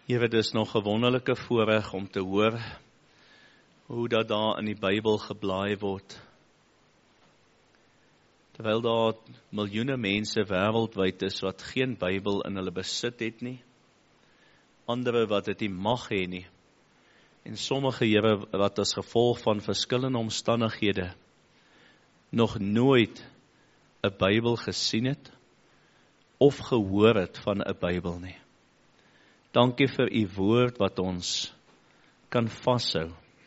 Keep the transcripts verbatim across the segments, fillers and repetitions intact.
Here, dit is nog 'n wonderlike voorreg om te hoor hoe dat daar in die Bybel geblaai word. Terwyl daar miljoene mense wêreldwyd is wat geen Bybel in hulle besit het nie, ander wat dit nie mag hê nie, en sommige, Here, wat as gevolg van verskillende omstandighede nog nooit 'n Bybel gesien het of gehoor het van 'n Bybel nie. Dankie vir u woord wat ons kan vashou,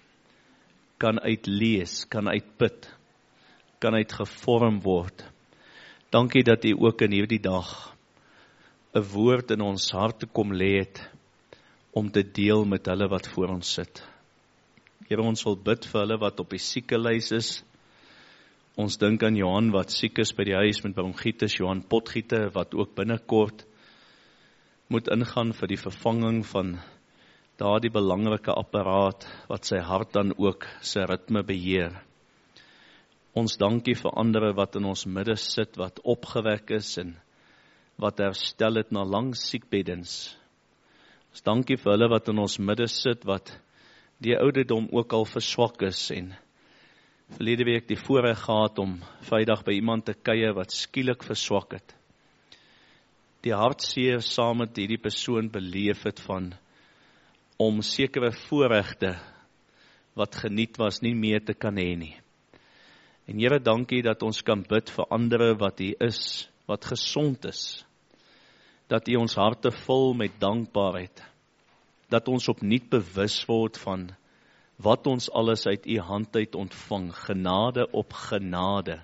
kan uitlees, kan uitput, kan uitgevorm word. Dankie dat u ook in hierdie dag 'n woord in ons harte kom lê het om te deel met hulle wat voor ons sit. Here, ons wil bid vir hulle wat op die siekelys is. Ons dink aan Johan wat siek is by die huis met bronkietis, Johan Potgieter wat ook binnekort moet ingaan vir die vervanging van daardie belangrike apparaat wat sy hart dan ook sy ritme beheer. Ons dankie vir ander wat in ons midde sit, wat opgewek is en wat herstel het na lang siekbeddens. Ons dankie vir hulle wat in ons midde sit, wat die ouderdom ook al verswak is en verlede week die voorreg gehad om Vrydag by iemand te kuier wat skielik verswak het. Die hartseer saam met hierdie persoon beleef het van om sekere voorregte wat geniet was nie meer te kan hê nie. En Here, dankie dat ons kan bid vir ander wat hier is, wat gesond is. Dat U ons harte vul met dankbaarheid. Dat ons opnuut bewus word van wat ons alles uit U hand uit ontvang, genade op genade.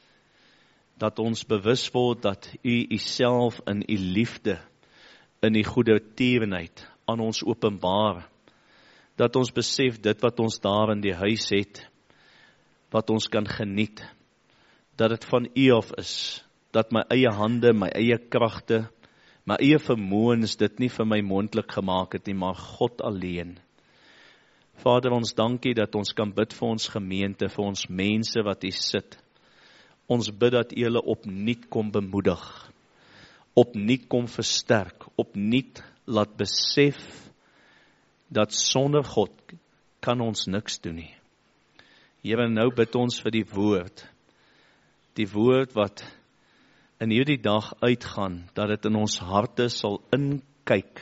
Dat ons bewus word dat U Uself in U liefde, in U goedertierenheid aan ons openbaar. Dat ons besef dit wat ons daar in die huis het, wat ons kan geniet, dat dit van U af is, dat my eie hande, my eie kragte, my eie vermoëns dit nie vir my moontlik gemaak het nie, maar God alleen. Vader, ons dankie dat ons kan bid vir ons gemeente, vir ons mense wat hier sit. Ons bid dat U hulle opnuut kom bemoedig, opnuut kom versterk, opnuut laat besef dat sonder God kan ons niks doen nie. Here, nou bid ons vir die woord, die woord wat in hierdie dag uitgaan, dat dit in ons harte sal inkyk,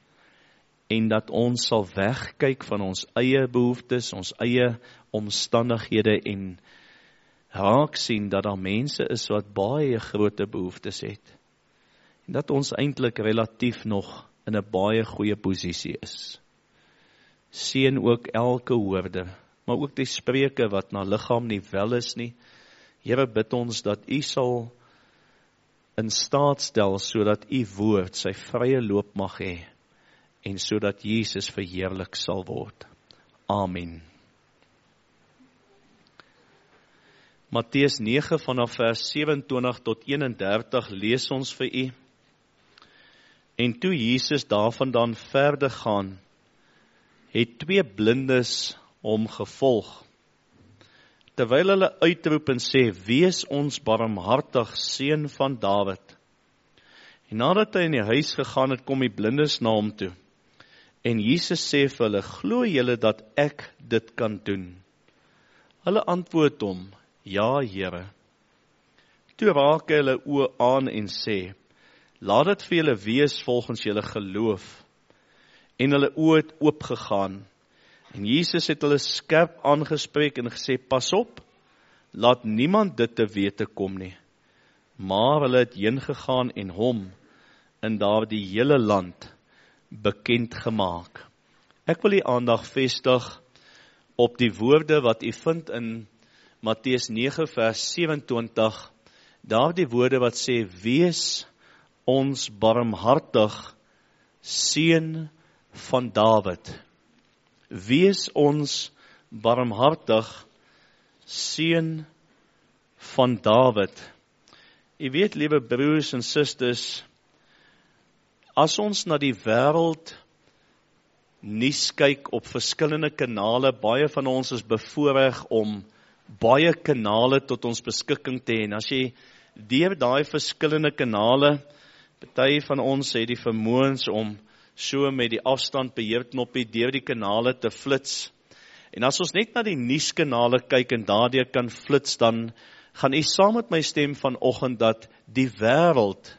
en dat ons sal wegkyk van ons eie behoeftes, ons eie omstandighede, en raak sien dat daar mense is wat baie groot behoeftes het, en dat ons eintlik relatief nog in 'n baie goeie posisie is. Seën ook elke hoorder, maar ook die spreuke wat na liggaam nie wel is nie. Here, bid ons dat U sal in staat stel, sodat U woord sy vrye loop mag hê, en sodat Jesus verheerlik sal word. Amen. Matteus nege vanaf vers sewe-en-twintig tot een-en-dertig lees ons vir u. En toe Jesus daarvandaan verder gaan, het twee blindes hom gevolg. Terwyl hulle uitroep en sê, wees ons barmhartig, seun van Dawid. En nadat hy in die huis gegaan het, kom die blindes na hom toe. En Jesus sê vir hulle, glo julle dat ek dit kan doen? Hulle antwoord hom, ja, Here. Toe raak hy hulle oë aan en sê, laat dit vir julle wees volgens julle geloof. En hulle oë het oopgegaan. En Jesus het hulle skerp aangespreek en gesê, pas op, laat niemand dit te wete kom nie. Maar hulle het heen gegaan en hom in daardie hele land bekend gemaak. Ek wil die aandag vestig op die woorde wat u vind in Matteus nege vers sewe-en-twintig, daardie woorde wat sê, wees ons barmhartig, seun van Dawid. Wees ons barmhartig, seun van Dawid. U weet, liewe broers en susters, as ons na die wêreld nuus kyk op verskillende kanale, baie van ons is bevoorreg om baie kanale tot ons beskikking te hê. En as jy deur daai verskillende kanale, party van ons het die vermoëns om so met die afstandbeheerknoppie deur die kanale te flits. En as ons net na die nuuskanale kyk en daardeur kan flits, dan gaan u saam met my stem vanoggend dat die wêreld,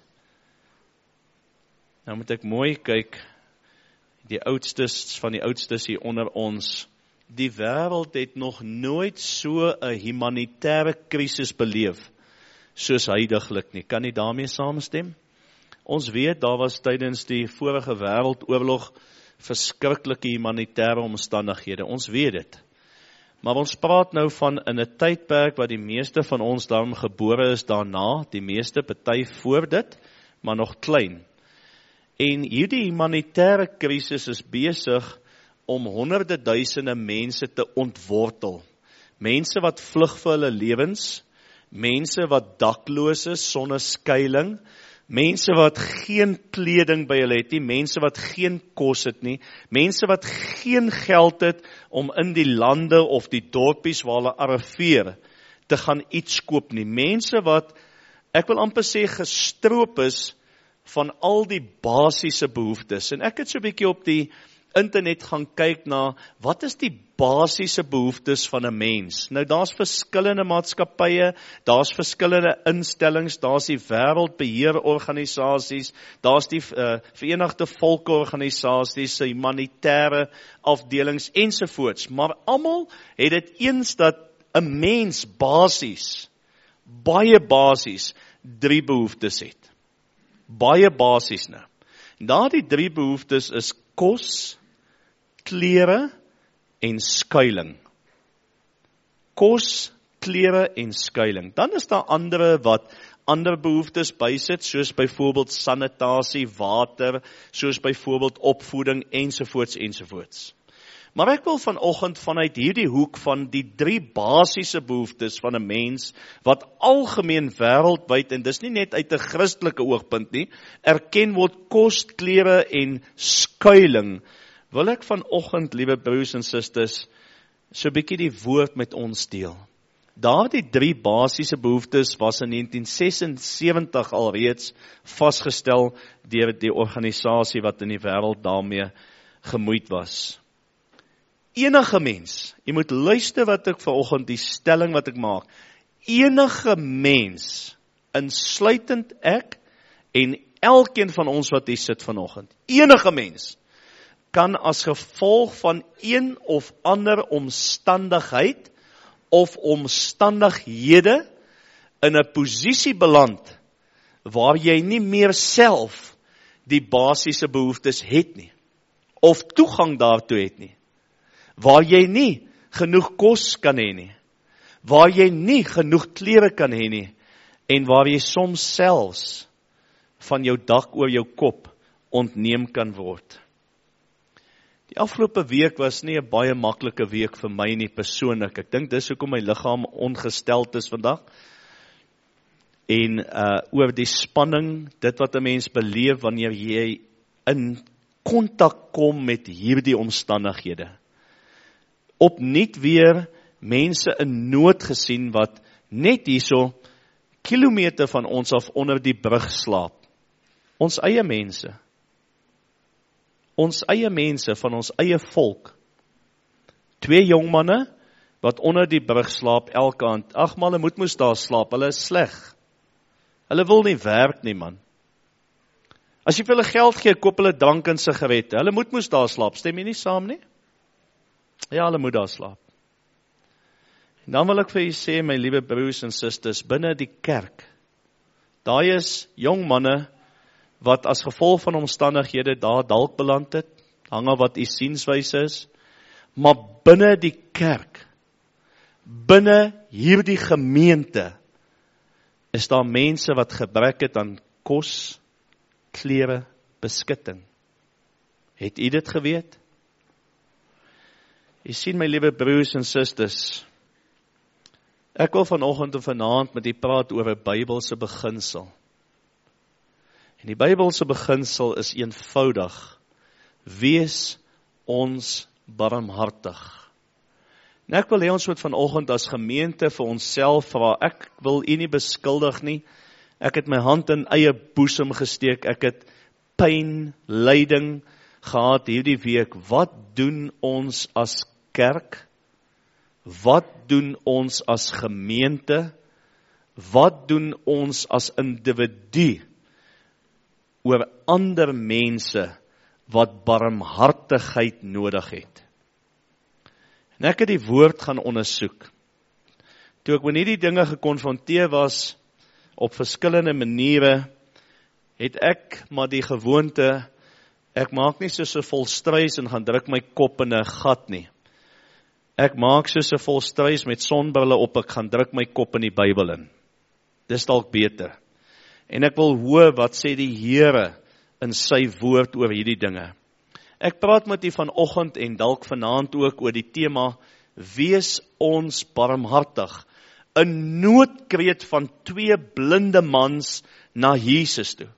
nou moet ek mooi kyk, die oudstes van die oudstes hier onder ons, die wêreld het nog nooit so 'n humanitêre krisis beleef, soos huidiglik nie. Kan nie daarmee saamstem? Ons weet, daar was tydens die vorige wêreldoorlog verskriklike humanitêre omstandighede. Ons weet dit. Maar ons praat nou van in 'n tydperk wat die meeste van ons daarom gebore is daarna, die meeste party voor dit, maar nog klein. En hierdie humanitêre krisis is besig om honderde duisende mense te ontwortel. Mense wat vlug vir hulle lewens, mense wat dakloos is sonder skuiling, mense wat geen kleding by hulle het nie, mense wat geen kos het nie, mense wat geen geld het om in die lande of die dorpies waar hulle arriveer te gaan iets koop nie. Mense wat, ek wil amper sê, gestroop is van al die basiese behoeftes. En ek het so 'n bietjie op die internet gaan kyk na, wat is die basiese behoeftes van 'n mens? Nou, daar's verskillende maatskappye, daar's verskillende instellings, daar's die wêreldbeheerorganisasies, daar's die uh, Verenigde Volkeorganisasies, die humanitêre afdelings ensovoorts. Maar almal het dit eens dat 'n mens basies, baie basies, drie behoeftes het. Baie basies nou. Daardie drie behoeftes is kos, klere en skuiling. Kos, klere en skuiling. Dan is daar ander wat ander behoeftes bysit, soos byvoorbeeld sanitasie, water, soos byvoorbeeld opvoeding ensovoorts ensovoorts. Maar ek wil vanoggend vanuit hierdie hoek van die drie basiese behoeftes van 'n mens, wat algemeen wêreldwyd, en dis nie net uit 'n Christelike oogpunt nie, erken word kos, klere en skuiling, wil ek vanoggend, liewe broers en susters, so 'n bietjie die woord met ons deel. Daardie drie basiese behoeftes was in negentien sesensewentig alreeds vasgestel deur die organisasie wat in die wêreld daarmee gemoeid was. Enige mens, jy moet luister wat ek vanoggend, die stelling wat ek maak, enige mens, insluitend ek en elkeen van ons wat hier sit vanoggend, enige mens, kan as gevolg van een of ander omstandigheid of omstandighede in 'n posisie beland waar jy nie meer self die basiese behoeftes het nie, of toegang daartoe het nie, waar jy nie genoeg kos kan hê nie, waar jy nie genoeg klere kan hê nie, en waar jy soms selfs van jou dak oor jou kop ontneem kan word. Die afgelope week was nie 'n baie maklike week vir my nie persoonlik. Ek dink dis hoekom my liggaam ongesteld is vandag. En uh, oor die spanning, dit wat 'n mens beleef wanneer jy in kontak kom met hierdie omstandighede. Opnuut weer mense in nood gesien wat net hierso kilometer van ons af onder die brug slaap. Ons eie mense. Ons eie mense van ons eie volk. Twee jong manne wat onder die brug slaap elke aand. Ag, maar hulle moet moes daar slaap, hulle is sleg. Hulle wil nie werk nie, man. As jy vir hulle geld gee, koop hulle drank en sigarette. Hulle moet moes daar slaap, stem jy nie saam nie? Ja, hulle moet daar slaap. En dan wil ek vir julle sê, my liewe broers en susters, binne die kerk, daai is jong manne wat as gevolg van omstandighede daar dalk beland het, hang af wat u sienswyse is, maar binne die kerk, binne hierdie gemeente, is daar mense wat gebrek het aan kos, klere, beskutting. Het u dit geweet? Jy sien, my liewe broers en susters, ek wil vanoggend en vanaand met u praat oor 'n Bybelse beginsel. En die Bybelse beginsel is eenvoudig: wees ons barmhartig. En ek wil hê ons moet vanoggend as gemeente vir onsself vra. Ek wil u nie beskuldig nie. Ek het my hand in eie boesem gesteek. Ek het pyn, lyding, gehad hierdie week, wat doen ons as kerk? Wat doen ons as gemeente? Wat doen ons as individu oor ander mense wat barmhartigheid nodig het? En ek het die woord gaan ondersoek. Toe ek met hierdie dinge gekonfronteer was, op verskillende maniere, het ek maar die gewoonte, ek maak nie soos 'n volstruis en gaan druk my kop in 'n gat nie. Ek maak soos 'n volstruis met sonbrille op, ek gaan druk my kop in die Bybel in. Dis dalk beter. En ek wil hoor wat sê die Here in sy woord oor hierdie dinge. Ek praat met u vanoggend en dalk vanaand ook oor die tema, wees ons barmhartig. 'n noodkreet van twee blinde mans na Jesus toe.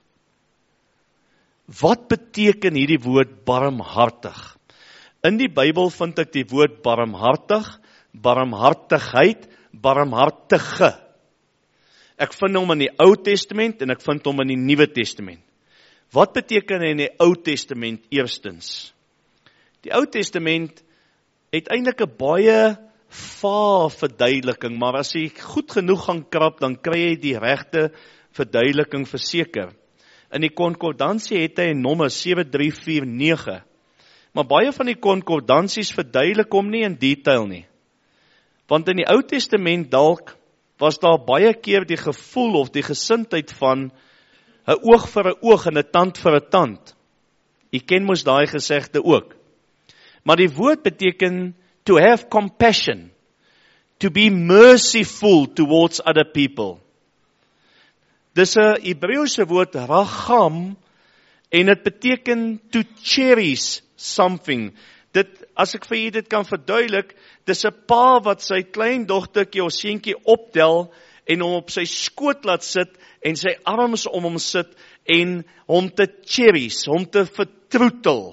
Wat beteken hierdie woord barmhartig? In die Bybel vind ek die woord barmhartig, barmhartigheid, barmhartige. Ek vind hom in die Ou Testament en ek vind hom in die Nuwe Testament. Wat beteken in die Ou Testament eerstens? Die Ou Testament het eintlik 'n baie vaar verduideliking, maar as jy goed genoeg gaan krap, dan kry jy die regte verduideliking verseker. In die konkordansie het hy 'n nommer sewe drie vier nege, maar baie van die konkordansies verduidelik hom nie in detail nie. Want in die Ou Testament dalk was daar baie keer die gevoel of die gesindheid van 'n oog vir 'n oog en 'n tand vir 'n tand. Jy ken mos daai gesegde ook. Maar die woord beteken to have compassion, to be merciful towards other people. Dis 'n Hebreëse woord racham en dit beteken to cherish something. Dit, as ek vir julle dit kan verduidelik, dis 'n pa wat sy kleindogtertjie of seentjie optel en hom op sy skoot laat sit en sy arms om hom sit en hom te cherish, hom te vertroetel.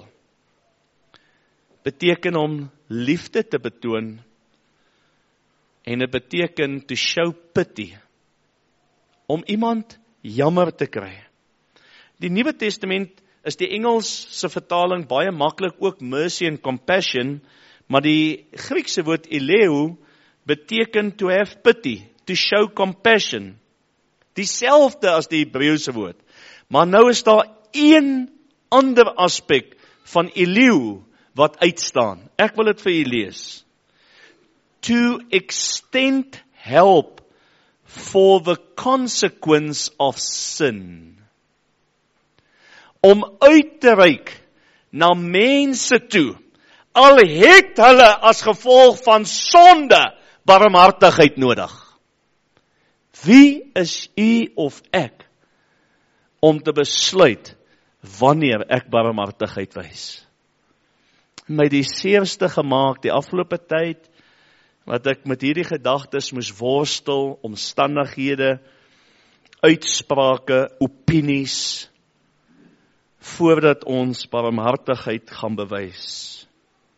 Beteken om liefde te betoon en dit beteken to show pity, om iemand jammer te kry. Die Nuwe Testament is die Engelse vertaling baie maklik ook mercy and compassion, maar die Griekse woord eleu beteken to have pity, to show compassion. Dieselfde as die Hebreëse woord. Maar nou is daar een ander aspek van eleu wat uitstaan. Ek wil dit vir julle lees. To extend help for the consequence of sin. Om uit te reik na mense toe, al het hulle as gevolg van sonde barmhartigheid nodig. Wie is u of ek om te besluit wanneer ek barmhartigheid wys? My die seerste gemaak die afgelope tyd, wat ek met hierdie gedagtes moes worstel, omstandighede, uitsprake, opinies, voordat ons barmhartigheid gaan bewys.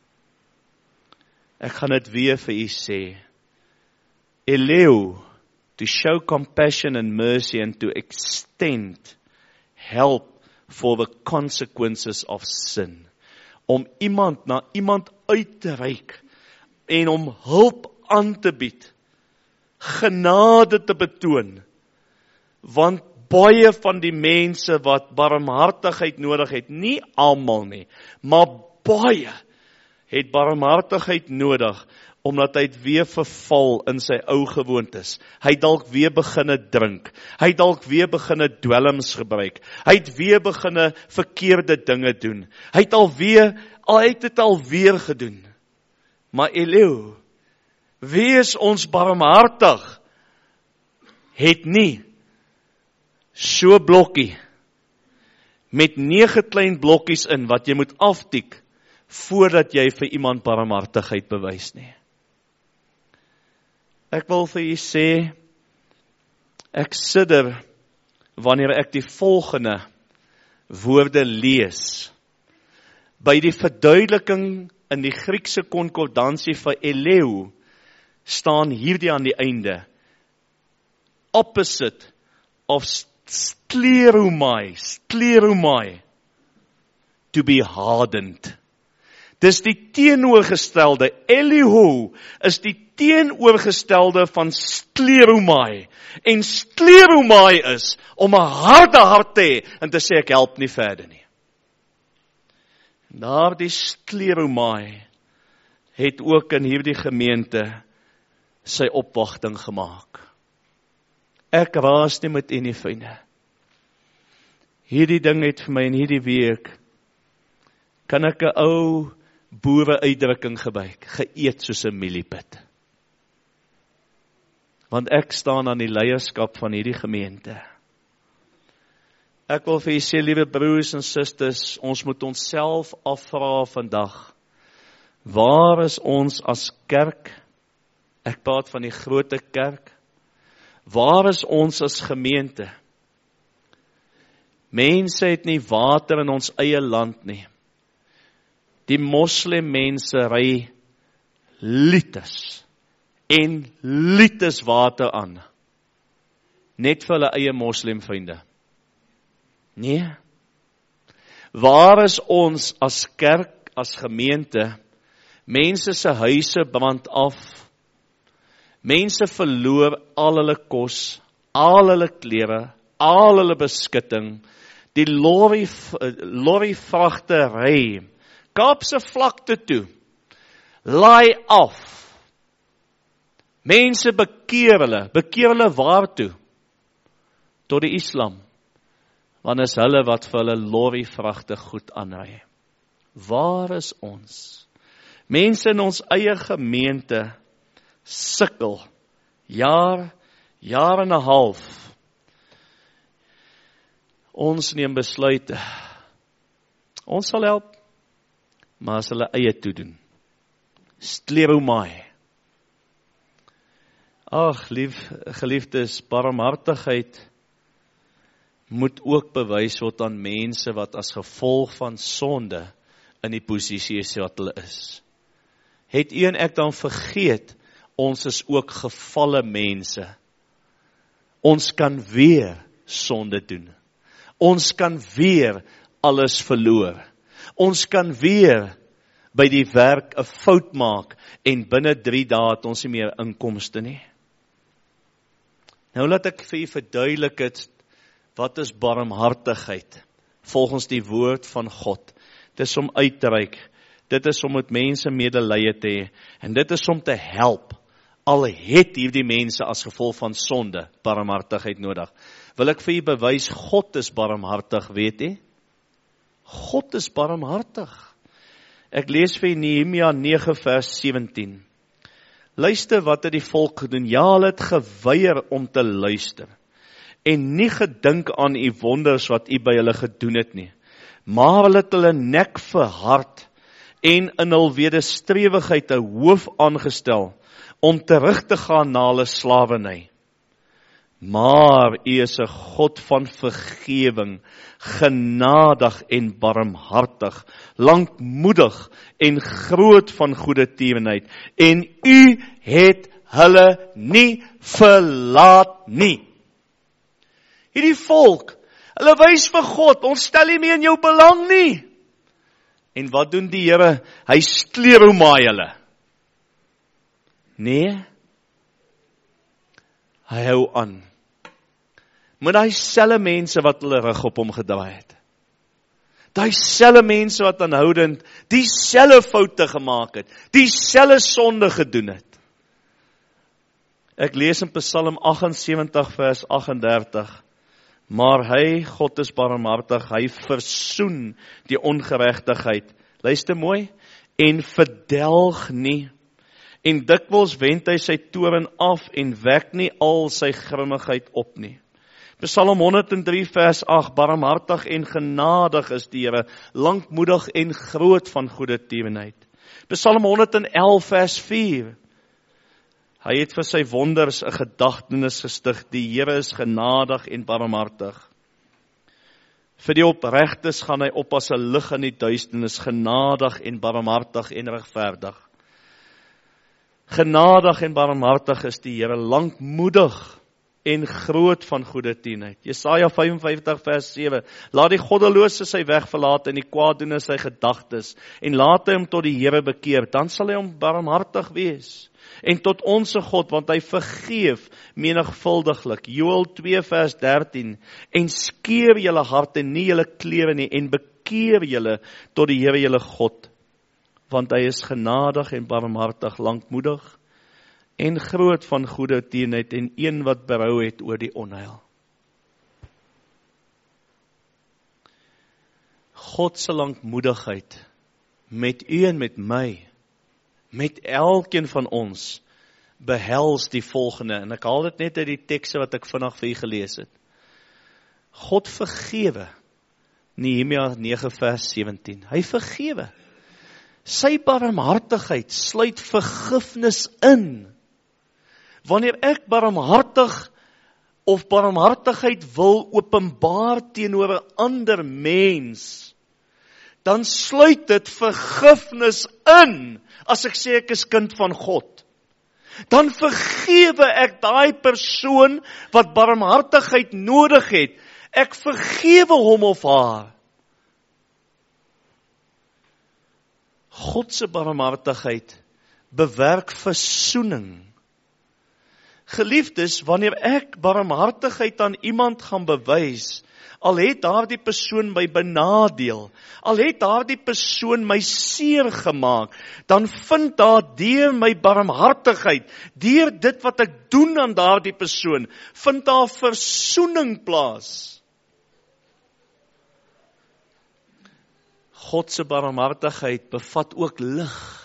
Ek gaan dit weer vir u sê. Eleu, to show compassion and mercy and to extend help for the consequences of sin. Om iemand na iemand uit te reik en om hulp aan te bied, genade te betoon, want baie van die mense wat barmhartigheid nodig het, nie almal nie, maar baie het barmhartigheid nodig, omdat hy weer verval in sy ou gewoontes. Hy dalk weer beginne drink, hy dalk weer beginne dwelms gebruik, hy het weer beginne verkeerde dinge doen, hy het alweer, al het dit alweer gedoen. Maar eleu, wees ons barmhartig, het nie so blokkie, met nege klein blokkies in, wat jy moet aftik, voordat jy vir iemand barmhartigheid bewys nie. Ek wil vir u sê, ek sidder, wanneer ek die volgende woorde lees, by die verduideliking in die Griekse konkordansie vir eleu, staan hierdie aan die einde, opposite of skleromai, skleromai, to be hardened. Dis die teenoorgestelde, Elihu is die teenoorgestelde van skleromai. En skleromai is om 'n harde hart te hê en te sê ek help nie verder nie. Daardie skleromai het ook in hierdie gemeente sy opwagting gemaak. Ek raas nie met u nie, vriende. Hierdie ding het vir my in hierdie week, kan ek 'n ou boere uitdrukking gebruik, geëet soos 'n mieliepit. Want ek staan aan die leierskap van hierdie gemeente. Ek wil vir julle sê, liewe broers en susters, ons moet onsself afvra vandag, waar is ons as kerk? Ek praat van die grote kerk. Waar is ons as gemeente? Mense het nie water in ons eie land nie. Die moslim mense ry liters en liters water aan. Net vir hulle eie moslim vriende. Nee. Waar is ons as kerk, as gemeente? Mense se huise brand af. Mense verloor al hulle kos, al hulle klere, al hulle beskutting. Die lorry, lorry vragte ry Kaapse vlakte toe, laai af. Mense bekeer hulle, bekeer hulle waartoe? Tot die Islam. Want is hulle wat vir hulle lorry vragte goed aanry. Waar is ons? Mense in ons eie gemeente sukkel, jaar, jaar en 'n half. Ons neem besluite. Ons sal help, maar as hulle eie toedoen. Skleromai. Ag, lief, geliefdes, barmhartigheid moet ook bewys word aan mense wat as gevolg van sonde in die posisie is wat hulle is. Het u en ek dan vergeet, ons is ook gevalle mense. Ons kan weer sonde doen. Ons kan weer alles verloor. Ons kan weer by die werk 'n fout maak en binne drie dae het ons nie meer inkomste nie. Nou laat ek vir u verduidelik het, wat is barmhartigheid? Volgens die woord van God. Dit is om uit te reik. Dit is om met mense medelee te hê. En dit is om te help. Al het hierdie mense as gevolg van sonde barmhartigheid nodig. Wil ek vir u bewys, God is barmhartig, weet u? God is barmhartig. Ek lees vir Nehemia nege vers sewentien. Luister wat het die volk gedoen. Ja, hulle het geweier om te luister. En nie gedink aan u wonders wat u by hulle gedoen het nie. Maar hulle het hulle nek verhard en in hul wederstrewigheid 'n hoof aangestel om terug te gaan na hulle slawerny. Maar u is 'n God van vergewing, genadig en barmhartig, lankmoedig en groot van goeie tierenheid. En u het hulle nie verlaat nie. Hierdie volk, hulle wys vir God, ons stel nie meer in jou belang nie. En wat doen die Here? Hy skleromai hulle. Nee, hy hou aan. Met daai selfe mense wat hulle rug op hom gedraai het. Daai selfe mense wat aanhoudend die selfe foute gemaak het, die selfe sonde gedoen het. Ek lees in Psalm agt en sewentig vers agt en dertig. Maar hy, God is barmhartig, hy versoen die ongeregtigheid. Luister mooi, en verdelg nie. En dikwels wend hy sy toorn af en wek nie al sy grimmigheid op nie. Psalm honderd en drie vers agt, barmhartig en genadig is die Here, lankmoedig en groot van goeie tierenheid. Psalm honderd en elf vers vier, hy het vir sy wonders 'n gedagtenis gestig, die Here is genadig en barmhartig. Vir die opregtes gaan hy op as 'n lig in die duisternis, genadig en barmhartig en regverdig. Genadig en barmhartig is die Here, lankmoedig en groot van goeie teenheid. Jesaja vyf en vyftig vers sewe, laat die goddelose sy weg verlaat en die kwaaddoener sy gedagtes, en laat hy hom tot die Here bekeer, dan sal hy hom barmhartig wees, en tot onsse God, want hy vergeef menigvuldiglik. Joël twee vers dertien, en skeer julle harte, nie julle klere nie, en bekeer julle tot die Here julle God, want hy is genadig en barmhartig, lankmoedig, en groot van goeie teenheid, en een wat berou het oor die onheil. God se lankmoedigheid met u en met my, met elkeen van ons, behels die volgende, en ek haal dit net uit die tekste wat ek vandag vir u gelees het. God vergewe, Nehemia nege vers sewentien, hy vergewe. Sy barmhartigheid sluit vergifnis in. Wanneer ek barmhartig of barmhartigheid wil openbaar teenoor 'n ander mens, dan sluit dit vergifnis in, as ek sê ek is kind van God. Dan vergewe ek daai persoon wat barmhartigheid nodig het. Ek vergewe hom of haar. God se barmhartigheid bewerk versoening. Geliefdes, wanneer ek barmhartigheid aan iemand gaan bewys, al het daardie persoon my benadeel, al het daardie persoon my seer gemaak, dan vind daar deur my barmhartigheid, deur dit wat ek doen aan daardie persoon, vind daar versoening plaas. God se barmhartigheid bevat ook lig.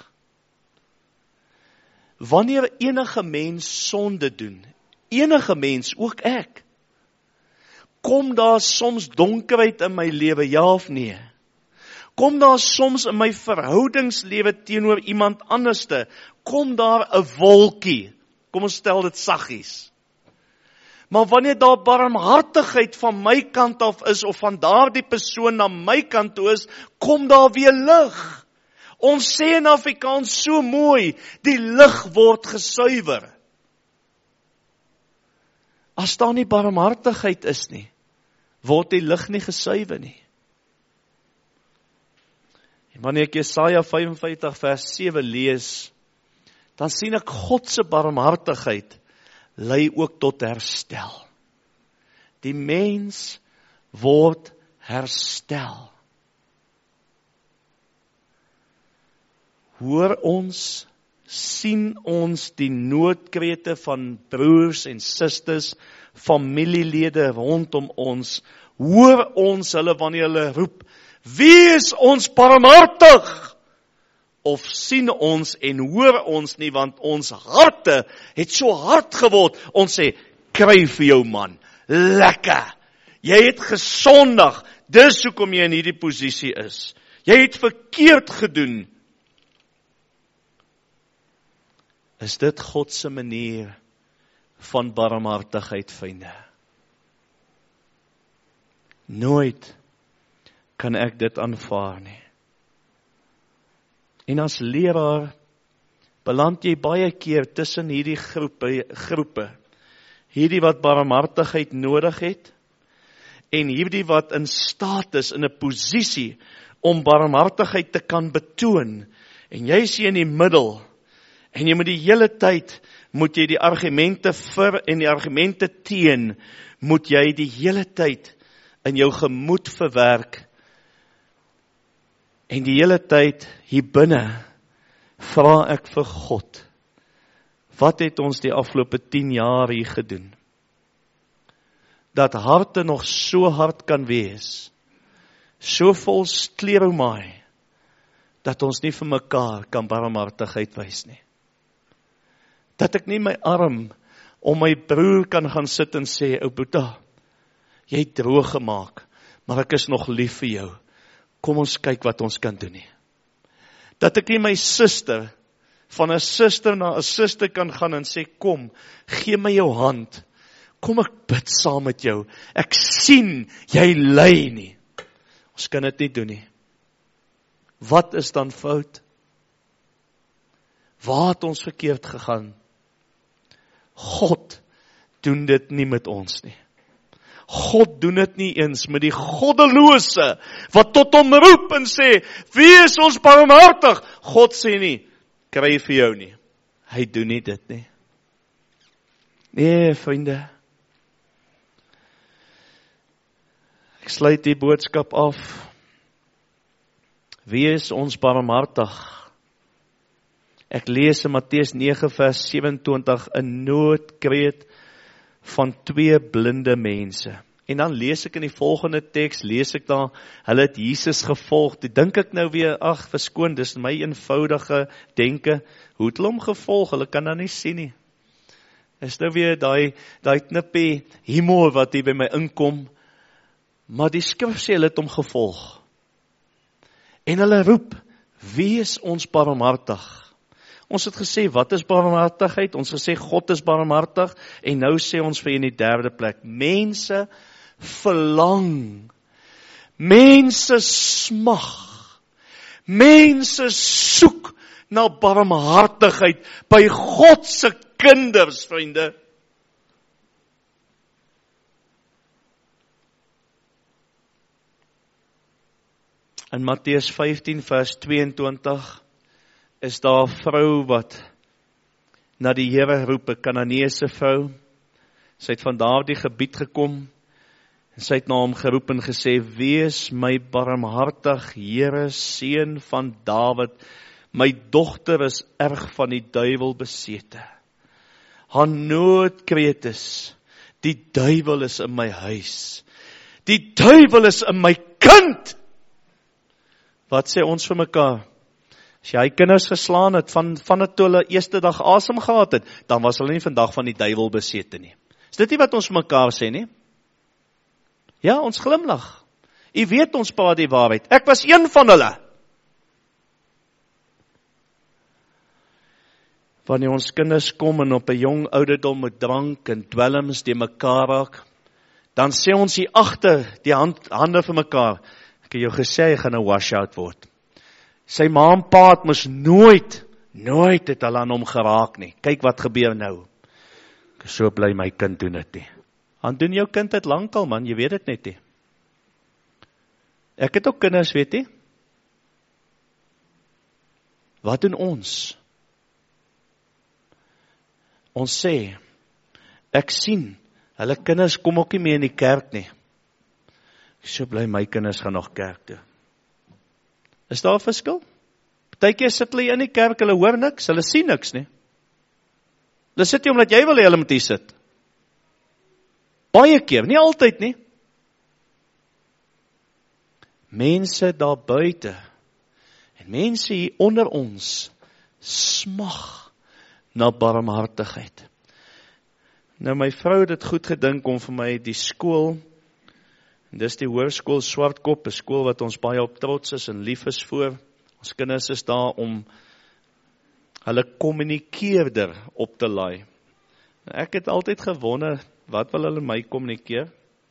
Wanneer enige mens sonde doen, enige mens, ook ek, kom daar soms donkerheid in my lewe, ja of nee? Kom daar soms in my verhoudingslewe teenoor iemand anderste, kom daar 'n wolkie, kom ons stel dit saggies. Maar wanneer daar barmhartigheid van my kant af is, of van daardie persoon na my kant toe is, kom daar weer lig. Ons sê in Afrikaans so mooi, die lig word gesuiwer. As daar nie barmhartigheid is nie, word die lig nie gesuiwer nie. En wanneer ek Jesaja vyf en vyftig vers sewe lees, dan sien ek God se barmhartigheid lei ook tot herstel. Die mens word herstel. Hoor ons, sien ons die noodkrete van broers en susters, familielede rondom ons, hoor ons hulle wanneer hulle roep, wees ons barmhartig, of sien ons en hoor ons nie, want ons harte het so hard geword, ons sê, kry vir jou man, lekker, jy het gesondig, dis hoekom jy in hierdie posisie is, jy het verkeerd gedoen. Is dit God se manier van barmhartigheid, vriende? Nooit kan ek dit aanvaar nie. En as leraar beland jy baie keer tussen hierdie groepe, groepe, hierdie wat barmhartigheid nodig het, en hierdie wat in staat is, in 'n posisie, om barmhartigheid te kan betoon, en jy is hier in die middel, en jy moet die hele tyd, moet jy die argumente vir en die argumente teen, moet jy die hele tyd in jou gemoed verwerk, en die hele tyd hier binne, vra ek vir God, wat het ons die afgelope tien jaar hier gedoen? Dat harte nog so hard kan wees, so vol skleromaai, dat ons nie vir mekaar kan barmhartigheid wys nie. Dat ek nie my arm om my broer kan gaan sit en sê, ou Boeta, jy het droog gemaak, maar ek is nog lief vir jou. Kom ons kyk wat ons kan doen nie. Dat ek nie my suster, van 'n suster na 'n suster kan gaan en sê, kom, gee my jou hand, kom ek bid saam met jou, ek sien, jy ly nie. Ons kan dit nie doen nie. Wat is dan fout? Waar het ons verkeerd gegaan? God, doen dit nie met ons nie. God doen dit nie eens met die goddelose, wat tot hom roep en sê, wees ons barmhartig. God sê nie, kry vir jou nie. Hy doen nie dit nie. Nee, vriende. Ek sluit die boodskap af. Wees ons barmhartig. Ek lees in Matteus nege vers sewe-en-twintig 'n noodkreet van twee blinde mense. En dan lees ek in die volgende teks, lees ek daar, hulle het Jesus gevolg. Toe dink ek nou weer, ag, verskoon, dis my eenvoudige denke, hoe het hulle hom gevolg? Hulle kan dan nie sien nie. Is nou weer daai daai knippie humor wat hier by my inkom, maar die skrif sê hulle het hom gevolg. En hulle roep, wees ons barmhartig. Ons het gesê, wat is barmhartigheid? Ons het gesê, God is barmhartig, en nou sê ons vir in die derde plek, mense verlang, mense smag, mense soek na barmhartigheid by God se kinders, vriende. In Matteus vyftien vers twee-en-twintig is daar 'n vrou wat na die Here roep, 'n Kananeese vrou. Sy het van daardie gebied gekom en sy het na hom geroep en gesê, wees my barmhartig, Here, seun van Dawid, my dogter is erg van die duiwel besete. Haar noodkreet is, die duiwel is in my huis. Die duiwel is in my kind. Wat sê ons vir mekaar? As jy kinders geslaan het, van, van het toe hulle eerste dag asem gehad het, dan was hulle nie vandag van die duiwel besete nie. Is dit nie wat ons mekaar sê nie? Ja, ons glimlag. U weet ons praat die waarheid. Ek was een van hulle. Wanneer ons kinders kom en op 'n jong ouderdom met drank en dwelms die mekaar raak, dan sê ons hier agter die hand, hande vir mekaar, ek het jou gesê, jy gaan 'n washout word. Sy ma en pa het mos nooit, nooit het hulle aan hom geraak nie. Kyk wat gebeur nou. Ek is so bly my kind doen dit nie. Han doen jou kind dit lankal man, jy weet dit net nie. Ek het ook kinders, weet jy. Wat doen ons? Ons sê, ek sien, hulle kinders kom ook nie meer in die kerk nie. Ek is so bly my kinders gaan nog kerk toe. Is daar 'n verskil? Partykeer sit hulle in die kerk, hulle hoor niks, hulle sien niks nie. Hulle sit nie omdat jy wil hê hulle moet hier sit. Baie keer, nie altyd nie. Mense daar buite en mense hier onder ons smag na barmhartigheid. Nou my vrou het dit goed gedink om vir my die skool, en dis die hoërskool Swartkop, 'n skool wat ons baie op trots is en lief is voor. Ons kinders is daar om hulle kommunikeerder op te laai. Nou, ek het altyd gewonder, wat wil hulle my kommunikeer?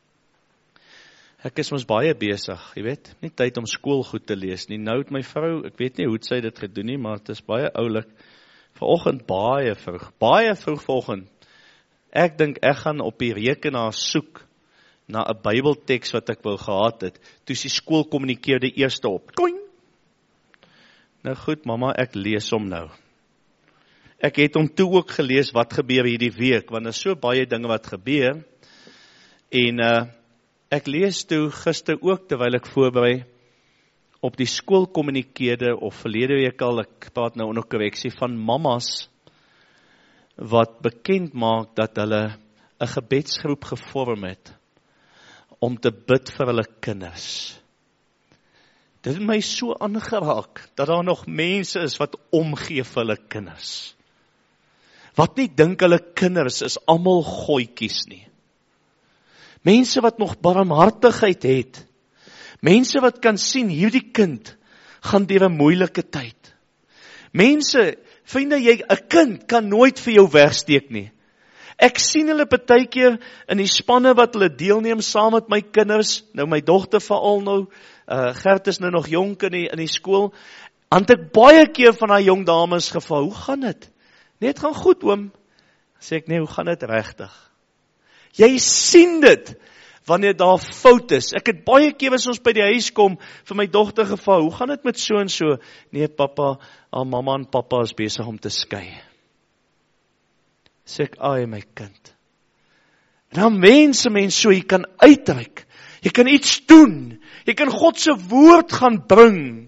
Ek is mos baie besig, jy weet, nie tyd om skool goed te lees nie. Nou het my vrou, ek weet nie hoe sy dit gedoen nie, maar het is baie oulik. Vanoggend baie vroeg, baie vroeg vanoggend. Ek dink ek gaan op die rekenaar soek na 'n Bybelteks wat ek wou gehad het. Toe die skool kommunikeer die eerste op. Koing! Nou goed, mamma, ek lees hom nou. Ek het hom toe ook gelees wat gebeur hierdie week, want daar is so baie dinge wat gebeur. En uh, ek lees toe gister ook, terwyl ek voorberei, op die skool kommunikeerde, of verlede week al, ek praat nou onder korreksie, van mammas, wat bekend maak dat hulle 'n gebedsgroep gevorm het, om te bid vir hulle kinders. Dit het my so aangeraak, dat daar nog mense is wat omgee vir hulle kinders. Wat nie dink hulle kinders is almal gooitjies nie. Mense wat nog barmhartigheid het. Mense wat kan sien, hierdie kind gaan deur 'n moeilike tyd. Mense, vriende, jy, 'n kind kan nooit vir jou wegsteek nie. Ek sien hulle partykeer in die spanne wat hulle deelneem saam met my kinders, nou my dogter veral nou, uh, Gert is nou nog jonk in die, in die skool, en ek baie keer van haar jong dames gevra, hoe gaan dit? Nee, het gaan goed oom. Sê ek, nee, hoe gaan dit regtig? Jy sien dit wanneer daar fout is. Ek het baie keer as ons by die huis kom, vir my dogter gevra, hoe gaan dit met so en so? Nee, papa, al mamma en papa is besig om te skei. Sê ek, ai my kind. En dan mense, mense so, jy kan uitreik, jy kan iets doen, jy kan God se woord gaan bring.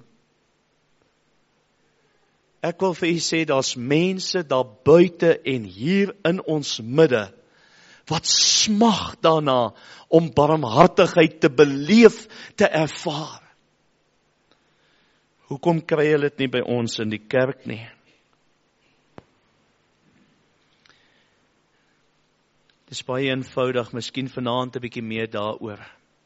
Ek wil vir u sê, daar's mense daar buite en hier in ons midde, wat smag daarna, om barmhartigheid te beleef, te ervaar. Hoekom kry hulle dit nie by ons in die kerk nie? Dis baie eenvoudig, miskien vanaand 'n bietjie meer daaroor.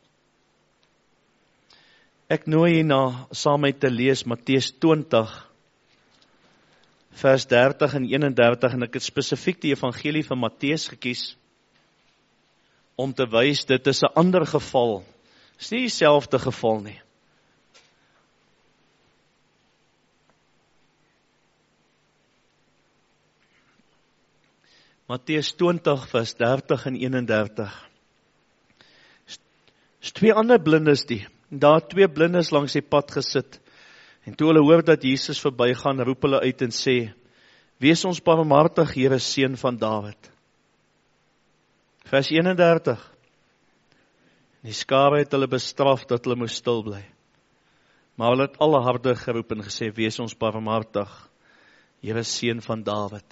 Ek nooi hierna saam met te lees Matteus twintig, vers dertig en eenendertig, en ek het spesifiek die evangelie van Matteus gekies, om te wys, dit is 'n ander geval. Dit is nie dieselfde geval nie. Matteus twintig, vers dertig en eenendertig. Is twee ander blindes die. Daar twee blindes langs die pad gesit. En toe hulle hoor dat Jesus verbygaan, roep hulle uit en sê, wees ons barmhartig, Here, seun van Dawid. Vers eenendertig. Die skare het hulle bestraf dat hulle moes stil bly. Maar hulle het alle harder geroep en gesê, wees ons barmhartig, Here, seun van Dawid.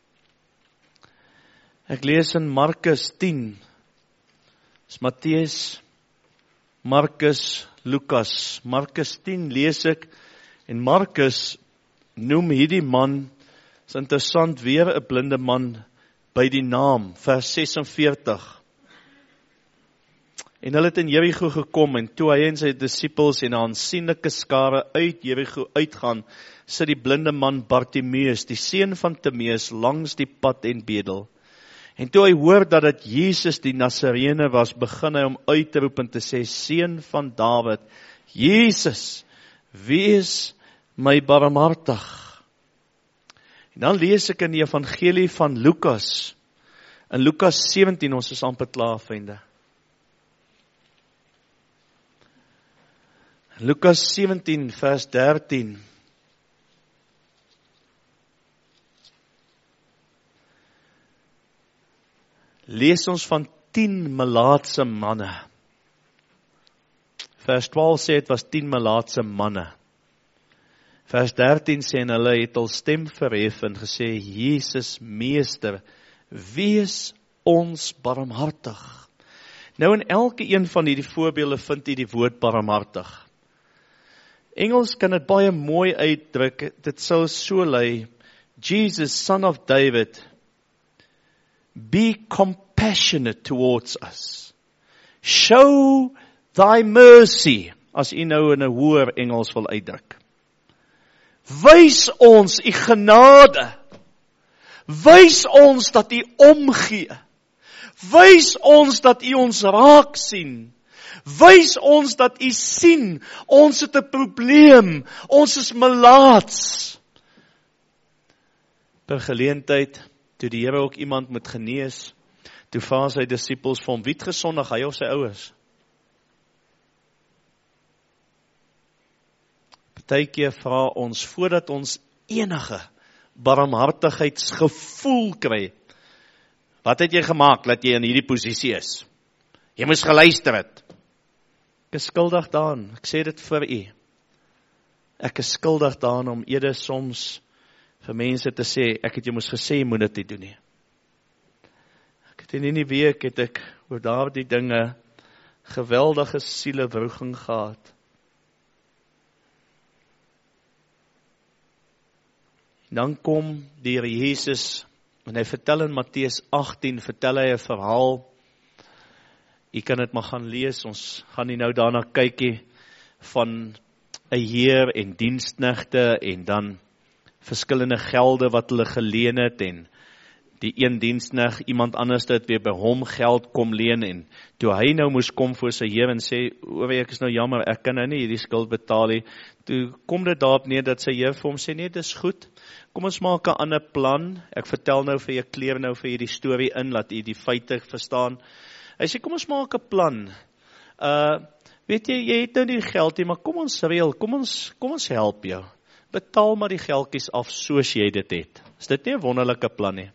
Ek lees in Markus tien. Dis Matteus, Markus, Lukas. Markus tien lees ek, en Markus noem hierdie man, is interessant, weer 'n blinde man, by die naam, vers sesenveertig. En hulle het in Jerigo gekom, en toe hy en sy disippels en 'n aansienlike skare uit Jerigo uitgaan, sit die blinde man Bartimeus, die seun van Timeus, langs die pad en bedel. En toe hy hoor dat dit Jesus die Nasareene was, begin hy om uit te roep en te sê, seun van Dawid, Jesus, wees my barmhartig. En dan lees ek in die evangelie van Lukas, in Lukas sewentien, ons is amper klaar, vriende. Lukas sewentien, vers dertien. Lees ons van tien melaatse manne. Vers twaalf sê, het was tien melaatse manne. Vers dertien sê, en hulle het al stem verhef en gesê, Jesus, meester, wees ons barmhartig. Nou in elke een van hierdie voorbeelde vind jy die woord barmhartig. Engels kan dit baie mooi uitdruk, dit sou so lei, Jesus, son of David, be compassionate towards us. Show thy mercy, as jy nou in 'n hoër Engels wil uitdruk. Wys ons u genade. Wys ons dat u omgee. Wys ons dat u ons raak sien. Wys ons dat u sien, ons het 'n probleem, ons is melaats. Per geleentheid, toe die Here ook iemand moet genees, toe vra sy disippels vir hom, wie het gesondig, hy of sy ouers? Partykeer vra ons, voordat ons enige barmhartigheidsgevoel kry, wat het jy gemaak, dat jy in hierdie posisie is? Jy moes geluister het. Ek is skuldig daaraan, ek sê dit vir u. Ek is skuldig daaraan om eerder soms vir mense te sê, ek het jy moes gesê, jy moet dit nie doen nie. Ek het in die week, het ek oor daardie dinge geweldige sielewroging gehad. Dan kom die Here Jesus, en hy vertel in Matteus agttien, vertel hy 'n verhaal. Jy kan dit maar gaan lees, ons gaan nie nou daarna kykie, van 'n heer en diensknegte, en dan verskillende gelde wat hulle geleen het, en die een diensknegt, iemand anders het weer by hom geld kom leen, en toe hy nou moes kom voor sy Here en sê, oor ek is nou jammer, ek kan nou nie hierdie skuld betaal nie, toe kom dit daarop neer dat sy Here vir hom sê, nee, dis goed, kom ons maak 'n ander plan, ek vertel nou vir jy, kleer nou vir hierdie storie in, laat jy die feite verstaan. Hy sê, kom ons maak 'n plan, uh, weet jy, jy het nou nie geld nie, maar kom ons reël, kom ons, kom ons help jou, betaal maar die geldjies af soos jy dit het. Is dit nie 'n wonderlike plan nie?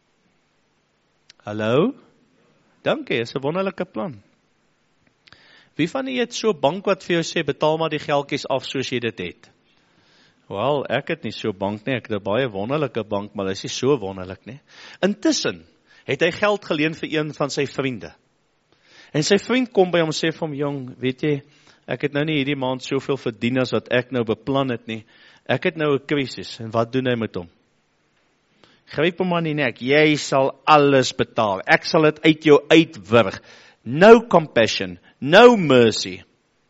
Hallo? Dankie, is 'n wonderlike plan. Wie van julle het so 'n bank wat vir jou sê, betaal maar die geldjies af soos jy dit het? Wel, ek het nie so bank nie, ek het 'n baie wonderlike bank, maar dit is nie so wonderlik nie. Intussen het hy geld geleen vir een van sy vriende. En sy vriend kom by hom en sê vir hom, jong, weet jy, ek het nou nie hierdie maand soveel verdien as wat ek nou beplan het nie. Ek het nou 'n krisis, en wat doen hy met hom? Gryp hom aan die nek, jy sal alles betaal, ek sal dit uit jou uitwurg. No compassion, no mercy.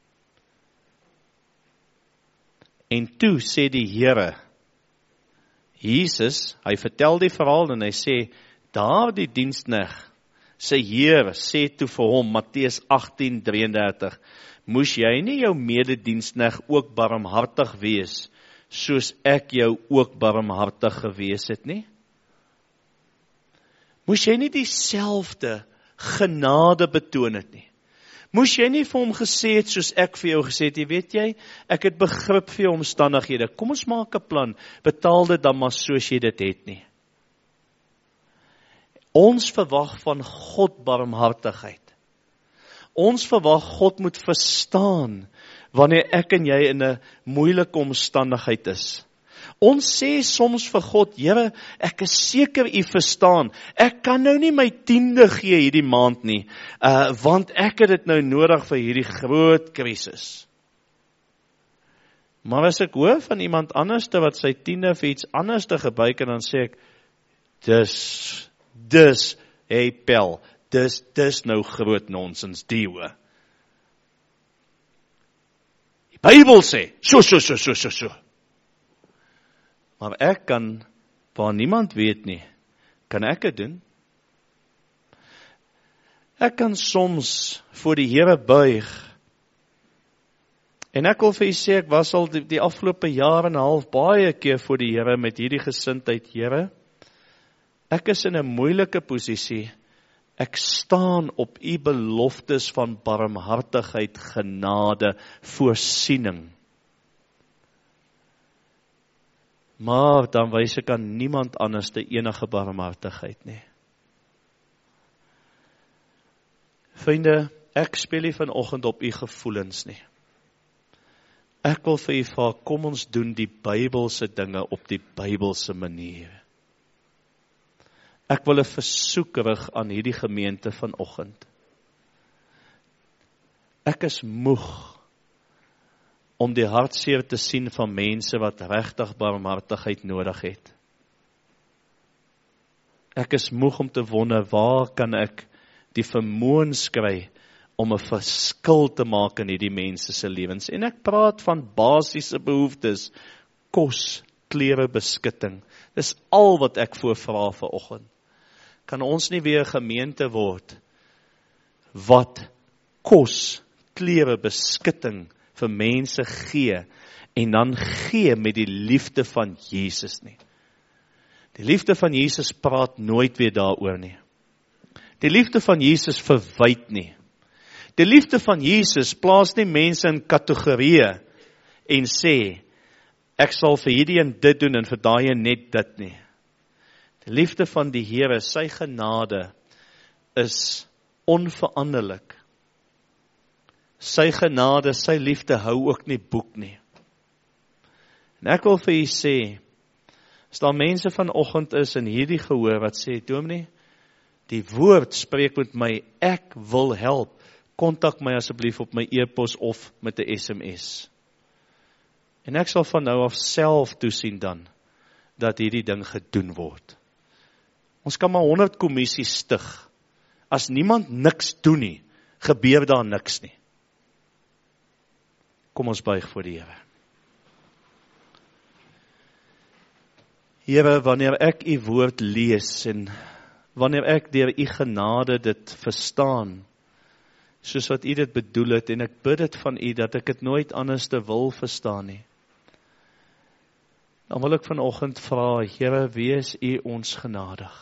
En toe sê die Here, Jesus, hy vertel die verhaal en hy sê, daar die diensknegt, sy Here sê toe vir hom, Matteus agttien drie en dertig, moes jy nie jou medediensknegt ook barmhartig wees, soos ek jou ook barmhartig gewees het nie? Moes jy nie dieselfde genade betoon het nie? Moes jy nie vir hom gesê het, soos ek vir jou gesê het, jy weet jy, ek het begrip vir jou omstandighede, kom ons maak 'n plan, betaal dit dan maar soos jy dit het nie. Ons verwag van God barmhartigheid. Ons verwag God moet verstaan, wanneer ek en jy in 'n moeilike omstandigheid is. Ons sê soms vir God, Here, ek is seker u verstaan, ek kan nou nie my tiende gee hierdie maand nie, uh, want ek het dit nou nodig vir hierdie groot krisis. Maar as ek hoor van iemand anderste wat sy tiende vir iets anderste gebruik, en dan sê ek, dis, dis, hey pel, dis, dis nou groot nonsens, die hoor. Die Bybel sê, so, so, so, so, so, so. Maar ek kan, waar niemand weet nie, kan ek dit doen? Ek kan soms voor die Here buig, en ek wil vir u sê, ek was al die, die afgelope jaar en 'n half baie keer voor die Here met hierdie gesindheid, Here, ek is in 'n moeilike posisie, ek staan op u beloftes van barmhartigheid, genade, voorsiening. Maar dan wys ek aan niemand anders te enige barmhartigheid nie. Vriende, ek speel nie vanoggend op u gevoelens nie. Ek wil vir u vra, kom ons doen die Bybelse dinge op die Bybelse manier. Ek wil 'n versoek rig aan hierdie gemeente vanoggend. Ek is moeg om die hartseer te sien van mense wat regtig barmhartigheid nodig het. Ek is moeg om te wonder, waar kan ek die vermoëns kry om 'n verskil te maak in hierdie mense se lewens? En ek praat van basiese behoeftes, kos, klere, beskutting. Dis al wat ek voorvra vanoggend. Kan ons nie weer 'n gemeente word wat kos, klere, beskutting vir mense gee, en dan gee met die liefde van Jesus nie. Die liefde van Jesus praat nooit weer daaroor nie. Die liefde van Jesus verwyd nie. Die liefde van Jesus plaas nie mense in kategorieë en sê, ek sal vir hierdie en dit doen en vir daai en net dit nie. Die liefde van die Here, sy genade, is onveranderlik. Sy genade, sy liefde hou ook nie boek nie. En ek wil vir u sê, as daar mense vanoggend is in hierdie gehoor wat sê, dominee, die woord spreek met my, ek wil help, kontak my asseblief op my e-pos of met 'n S M S. En ek sal van nou af self toesien dan, dat hierdie ding gedoen word. Ons kan maar honderd kommissies stig. As niemand niks doen nie, gebeur daar niks nie. Kom ons buig voor die Here. Here, wanneer ek u woord lees en wanneer ek deur u genade dit verstaan, soos wat u dit bedoel het, en ek bid dit van u, dat ek dit nooit anders te wil verstaan nie. Dan wil ek vanoggend vra, Here, wees u ons genadig.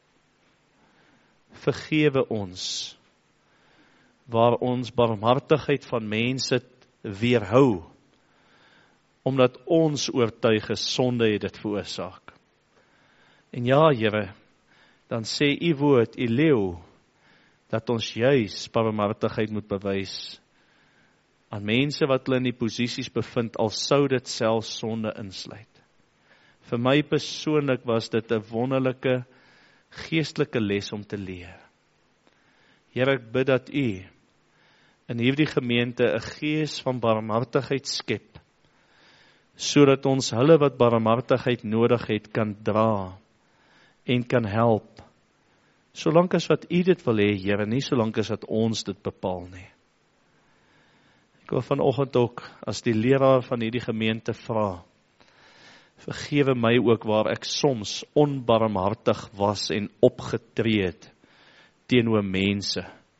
Vergewe ons, waar ons barmhartigheid van mense weerhou, omdat ons oortuig is, sonde het dit veroorsaak. En ja, Here, dan sê u woord, u leeu, dat ons juis barmhartigheid moet bewys aan mense wat hulle in die posisies bevind, al sou dit selfs sonde insluit. Vir my persoonlik was dit 'n wonderlike geestelike les om te leer. Here, ek bid dat u in hierdie gemeente 'n gees van barmhartigheid skep, sodat ons hulle wat barmhartigheid nodig het, kan dra en kan help, solank as wat u dit wil hê, Here, nie solank as wat ons dit bepaal nie. Ek wil vanoggend ook, as die leraar van hierdie gemeente vra, vergewe my ook waar ek soms onbarmhartig was en opgetree het teenoor mense,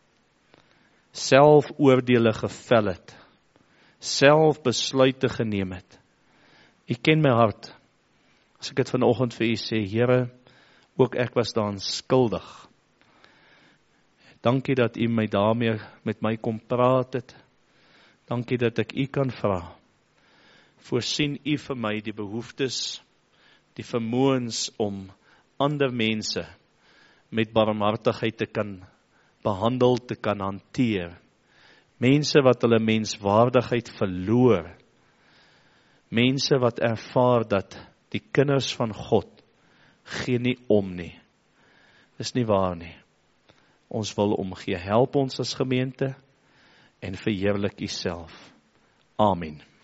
self oordeele gevel het, self besluite geneem het. U ken my hart. As ek dit vanoggend vir u sê, Here, ook ek was daaraan skuldig. Dankie dat u my daarmee met my kom praat het. Dankie dat ek u kan vra. Voorsien u vir my die behoeftes, die vermoëns om ander mense met barmhartigheid te kan behandel, te kan hanteer. Mense wat hulle menswaardigheid verloor. Mense wat ervaar dat die kinders van God gee nie om nie. Dis nie waar nie. Ons wil omgee. Help ons as gemeente en verheerlik u self. Amen.